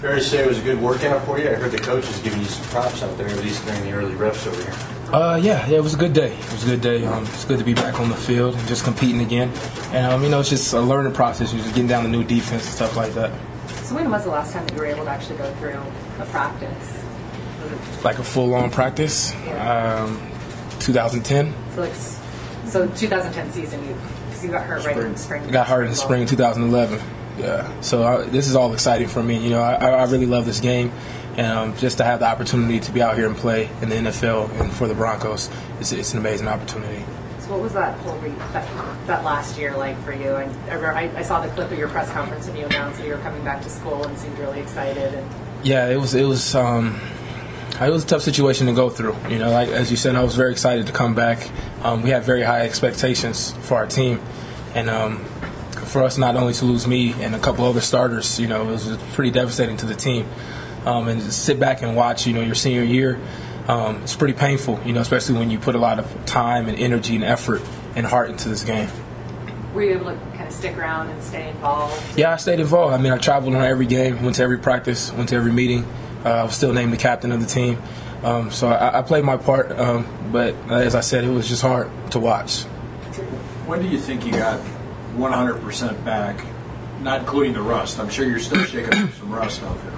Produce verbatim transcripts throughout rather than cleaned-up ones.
Fair to say it was a good workout for you? I heard the coaches giving you some props out there, at least during the early reps over here. Uh, yeah, yeah, it was a good day. It was a good day. Um, it's good to be back on the field and just competing again. And, um, you know, it's just a learning process. You're just getting down to new defense and stuff like that. So when was the last time that you were able to actually go through a practice? Was it like a full-on practice? Yeah. Um, twenty ten. So, like, so twenty ten season, you because you got hurt right in the spring. I got hurt in the spring of twenty eleven. Yeah. So I, this is all exciting for me. You know, I, I really love this game. And um, just to have the opportunity to be out here and play in the N F L and for the Broncos, it's, it's an amazing opportunity. So what was that whole re- that, that last year like for you? I, I, I saw the clip of your press conference when you announced that you were coming back to school and seemed really excited. And yeah, it was it was um, it was a tough situation to go through. You know, like as you said, I was very excited to come back. Um, we had very high expectations for our team, and um, for us not only to lose me and a couple other starters, you know, it was pretty devastating to the team. Um, and just sit back and watch, you know, your senior year, um, it's pretty painful, you know, especially when you put a lot of time and energy and effort and heart into this game. Were you able to kind of stick around and stay involved? Yeah, I stayed involved. I mean, I traveled on every game, went to every practice, went to every meeting. Uh, I was still named the captain of the team. Um, so I, I played my part, um, but as I said, it was just hard to watch. When do you think you got one hundred percent back, not including the rust? I'm sure you're still shaking up some rust out there.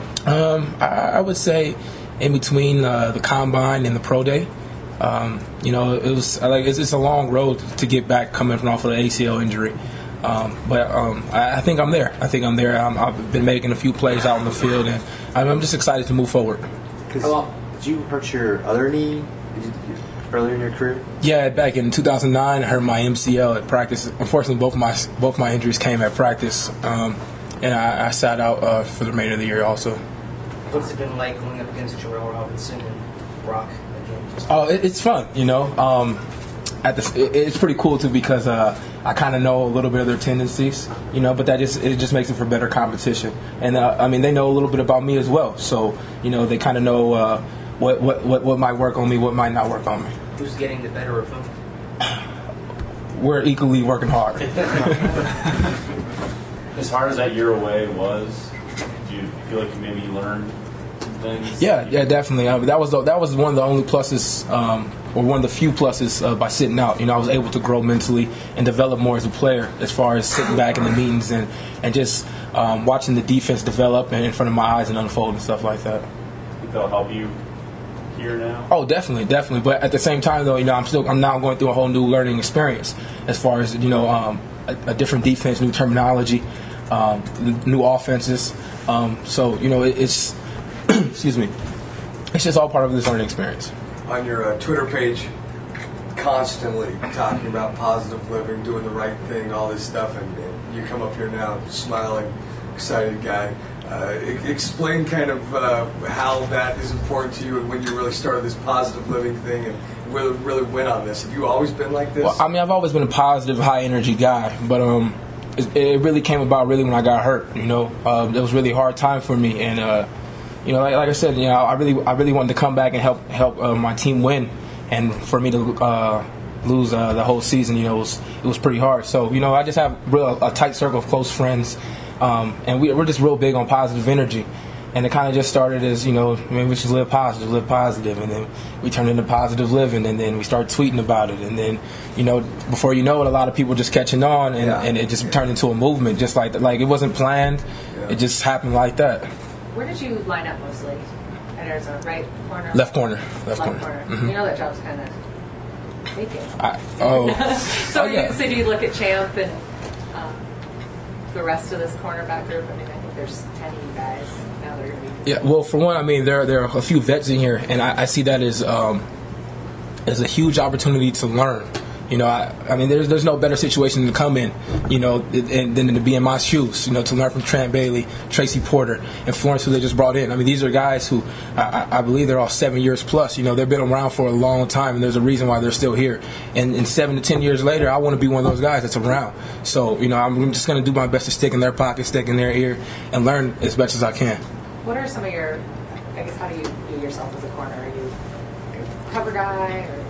Um, I, I would say in between uh, the combine and the pro day. Um, you know, it was like it's, it's a long road to get back coming from off of the A C L injury. Um, but um, I, I think I'm there. I think I'm there. I'm, I've been making a few plays out in the field, and I'm, I'm just excited to move forward. How, did you hurt your other knee did you, earlier in your career? Yeah, back in two thousand nine, I hurt my M C L at practice. Unfortunately, both my both my injuries came at practice, um, and I, I sat out uh, for the remainder of the year also. What's it been like going up against Joel Robinson and Brock again? Oh, it, it's fun, you know. Um, at the, it, it's pretty cool too because uh, I kind of know a little bit of their tendencies, you know. But that just it just makes it for better competition. And uh, I mean, they know a little bit about me as well, so you know they kind of know uh, what, what what what might work on me, what might not work on me. Who's getting the better of them? We're equally working hard. As hard as that year away was, do you feel like you maybe learned some things? Yeah, yeah, definitely. Uh, that was the, that was one of the only pluses, um, or one of the few pluses uh, by sitting out. You know, I was able to grow mentally and develop more as a player, as far as sitting back in the meetings and and just um, watching the defense develop in front of my eyes and unfold and stuff like that. Think that'll help you here now? Oh, definitely, definitely. But at the same time, though, you know, I'm still I'm now going through a whole new learning experience as far as you know, um, a, a different defense, new terminology, um, new offenses. Um, so you know, it, it's excuse me, it's just all part of this learning experience. On your uh, Twitter page, constantly talking about positive living, doing the right thing, all this stuff, and, and you come up here now, smiling, excited guy. Uh, explain kind of uh, how that is important to you and when you really started this positive living thing and really, really went on this. Have you always been like this? Well, I mean, I've always been a positive, high energy guy, but um, it, it really came about really when I got hurt. You know, uh, it was really a hard time for me, and uh, you know, like, like I said, you know, I really, I really wanted to come back and help help uh, my team win, and for me to uh, lose uh, the whole season, you know, it was it was pretty hard. So, you know, I just have real a tight circle of close friends. Um, and we, we're just real big on positive energy. And it kind of just started as, you know, maybe we should live positive, live positive. And then we turned into positive living. And then we started tweeting about it. And then, you know, before you know it, a lot of people just catching on. And, yeah. and it just yeah. turned into a movement. Just like like it wasn't planned. Yeah. It just happened like that. Where did you line up mostly at Arizona? Right corner? Left corner. Left, Left corner. corner. Mm-hmm. You know that job's kind of vacant. I, oh. so, oh, yeah. you, so do you look at Champ and um, the rest of this cornerback group? I mean, I think there's ten of you guys now that are going to be. Yeah, well, for one, I mean, there there are a few vets in here, and I, I see that as um, as a huge opportunity to learn. You know, I, I mean, there's there's no better situation to come in, you know, than, than to be in my shoes. You know, to learn from Trent Bailey, Tracy Porter, and Florence, who they just brought in. I mean, these are guys who I, I believe they're all seven years plus. You know, they've been around for a long time, and there's a reason why they're still here. And, and seven to ten years later, I want to be one of those guys that's around. So, you know, I'm just going to do my best to stick in their pocket, stick in their ear, and learn as best as I can. What are some of your? I guess how do you view yourself as a corner? Are you a cover guy or?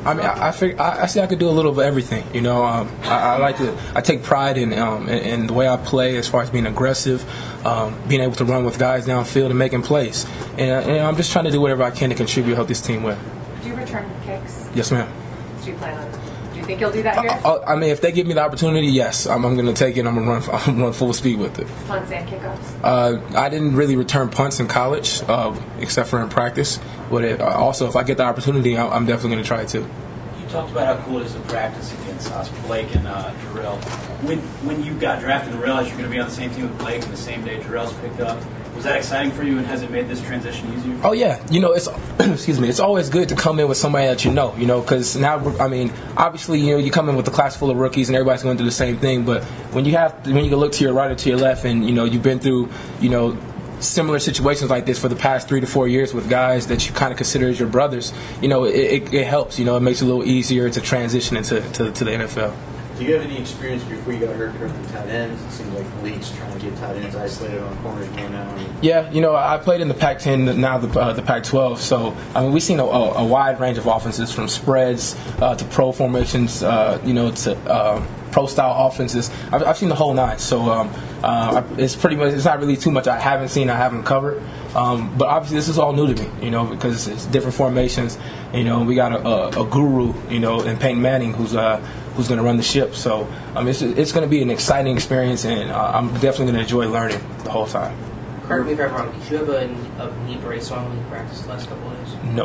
I mean, I, I, fig- I, I see I could do a little of everything. You know, um, I, I like to. I take pride in, um, in in the way I play, as far as being aggressive, um, being able to run with guys downfield and making plays. And, and I'm just trying to do whatever I can to contribute, help this team win. Do you return kicks? Yes, ma'am. Do you plan on? Do you think you'll do that here? I, I mean, if they give me the opportunity, yes, I'm, I'm going to take it. I'm going to run. I'm gonna run full speed with it. Punts and kickoffs. Uh, I didn't really return punts in college, uh, except for in practice. But it, uh, also, if I get the opportunity, I'm, I'm definitely going to try it too. You talked about how cool it is to practice against uh, Blake and uh, Jarrell. When when you got drafted and realized you're going to be on the same team with Blake and the same day Jarrell's picked up, was that exciting for you, and has it made this transition easier? Oh yeah, you know it's excuse me. It's always good to come in with somebody that you know, you know, because now I mean, obviously you know you come in with a class full of rookies and everybody's going to do the same thing. But when you have when you can look to your right or to your left, and you know you've been through you know similar situations like this for the past three to four years with guys that you kind of consider as your brothers, you know it, it, it helps. You know it makes it a little easier to transition into to, to the N F L. Do you have any experience before you got hurt covering tight ends? It seems like the league's trying to get tight ends isolated on corners more now. I mean, Yeah, you know, I played in the Pac ten, now the uh, the Pac twelve. So I mean, we've seen a, a, a wide range of offenses, from spreads uh, to pro formations, uh, you know, to uh, pro style offenses. I've, I've seen the whole nine. So um, uh, it's pretty much it's not really too much I haven't seen, I haven't covered. Um, but obviously, this is all new to me, you know, because it's different formations. You know, we got a, a, a guru, you know, in Peyton Manning, who's uh, who's going to run the ship. So um, it's it's going to be an exciting experience, and uh, I'm definitely going to enjoy learning the whole time. Correct me if I'm wrong. Did you have a, a knee brace on when you practiced the last couple of days? No.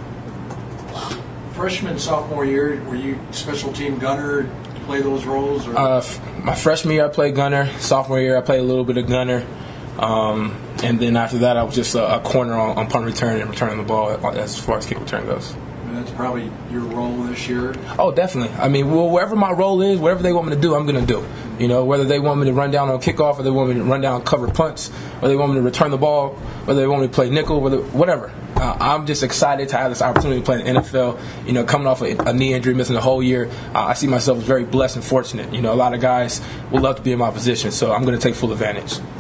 Freshman, sophomore year, were you special team gunner, play those roles? Or? Uh, f- my freshman year, I played gunner. Sophomore year, I played a little bit of gunner. Um, and then after that, I was just a, a corner on, on punt return and returning the ball as far as kick return goes. And that's probably your role this year? Oh, definitely. I mean, well, wherever my role is, whatever they want me to do, I'm going to do. You know, whether they want me to run down on kickoff, or they want me to run down and cover punts, or they want me to return the ball, whether they want me to play nickel, whether, whatever. Uh, I'm just excited to have this opportunity to play in the N F L. You know, coming off a, a knee injury, missing the whole year, uh, I see myself as very blessed and fortunate. You know, a lot of guys would love to be in my position, so I'm going to take full advantage.